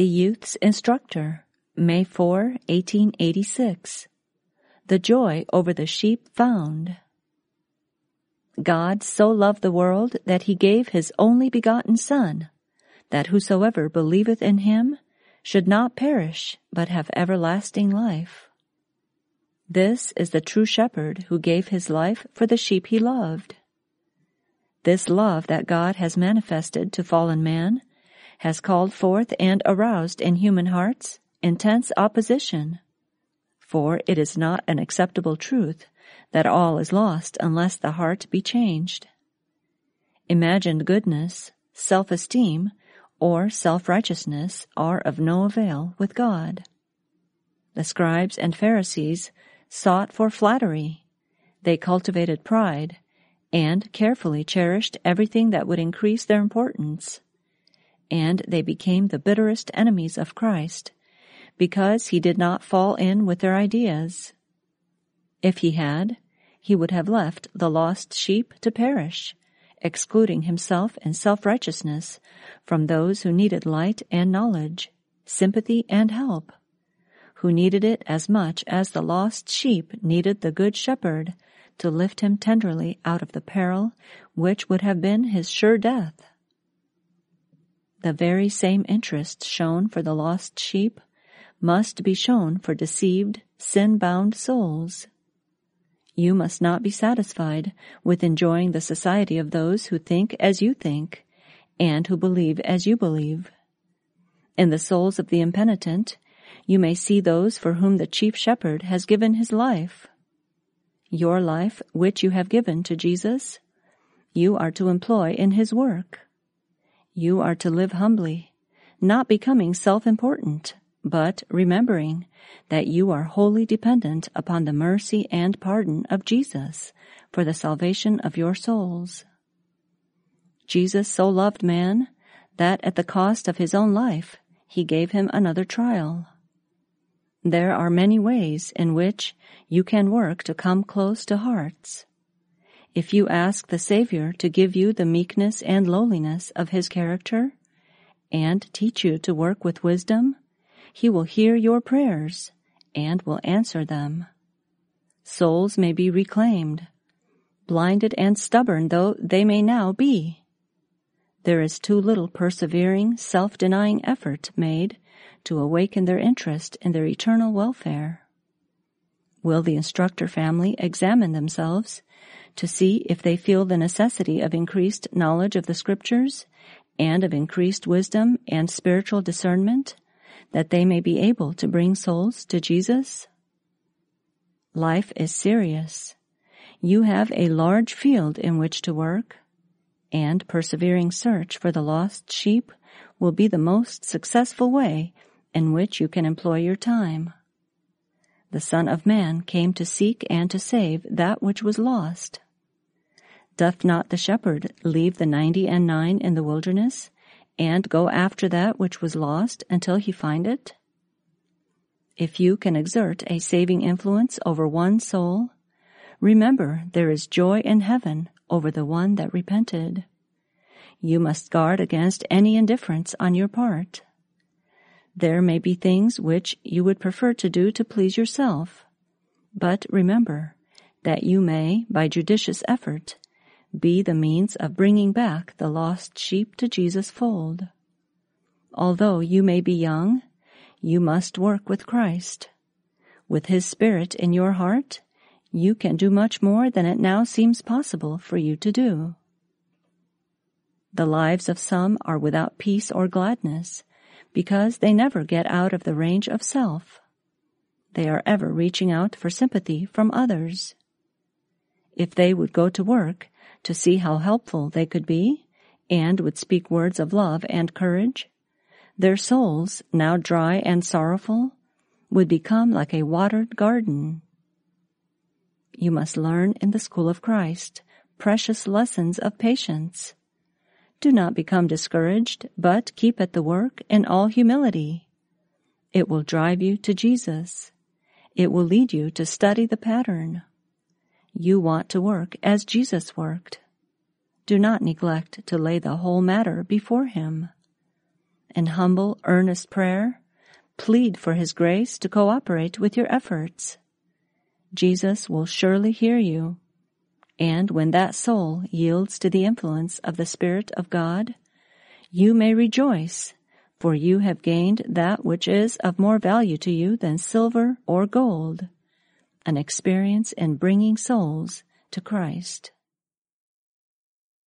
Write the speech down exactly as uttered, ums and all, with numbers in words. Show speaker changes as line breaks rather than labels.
The Youth's Instructor, May fourth, eighteen eighty-six. The Joy over the Sheep Found. God so loved the world that he gave his only begotten Son, that whosoever believeth in him should not perish, but have everlasting life. This is the true shepherd who gave his life for the sheep he loved. This love that God has manifested to fallen man has called forth and aroused in human hearts intense opposition, for it is not an acceptable truth that all is lost unless the heart be changed. Imagined goodness, self-esteem, or self-righteousness are of no avail with God. The scribes and Pharisees sought for flattery. They cultivated pride and carefully cherished everything that would increase their importance. And they became the bitterest enemies of Christ because he did not fall in with their ideas. If he had, he would have left the lost sheep to perish, excluding himself in self-righteousness from those who needed light and knowledge, sympathy and help, who needed it as much as the lost sheep needed the good shepherd to lift him tenderly out of the peril which would have been his sure death. The very same interest shown for the lost sheep must be shown for deceived, sin-bound souls. You must not be satisfied with enjoying the society of those who think as you think and who believe as you believe. In the souls of the impenitent, you may see those for whom the chief shepherd has given his life. Your life, which you have given to Jesus, you are to employ in his work. You are to live humbly, not becoming self-important, but remembering that you are wholly dependent upon the mercy and pardon of Jesus for the salvation of your souls. Jesus so loved man that at the cost of his own life he gave him another trial. There are many ways in which you can work to come close to hearts. If you ask the Savior to give you the meekness and lowliness of his character and teach you to work with wisdom, he will hear your prayers and will answer them. Souls may be reclaimed, blinded and stubborn though they may now be. There is too little persevering, self-denying effort made to awaken their interest in their eternal welfare. Will the instructor family examine themselves to see if they feel the necessity of increased knowledge of the Scriptures and of increased wisdom and spiritual discernment, that they may be able to bring souls to Jesus? Life is serious. You have a large field in which to work, and persevering search for the lost sheep will be the most successful way in which you can employ your time. The Son of Man came to seek and to save that which was lost. Doth not the shepherd leave the ninety and nine in the wilderness and go after that which was lost until he find it? If you can exert a saving influence over one soul, remember there is joy in heaven over the one that repented. You must guard against any indifference on your part. There may be things which you would prefer to do to please yourself, but remember that you may, by judicious effort, be the means of bringing back the lost sheep to Jesus' fold. Although you may be young, you must work with Christ. With his Spirit in your heart, you can do much more than it now seems possible for you to do. The lives of some are without peace or gladness, because they never get out of the range of self. They are ever reaching out for sympathy from others. If they would go to work to see how helpful they could be, and would speak words of love and courage, their souls, now dry and sorrowful, would become like a watered garden. You must learn in the school of Christ precious lessons of patience. Do not become discouraged, but keep at the work in all humility. It will drive you to Jesus. It will lead you to study the pattern. You want to work as Jesus worked. Do not neglect to lay the whole matter before him. in humble, earnest prayer, plead for His grace to cooperate with your efforts. Jesus will surely hear you, and when that soul yields to the influence of the Spirit of God, you may rejoice, for you have gained that which is of more value to you than silver or gold, an experience in bringing souls to Christ.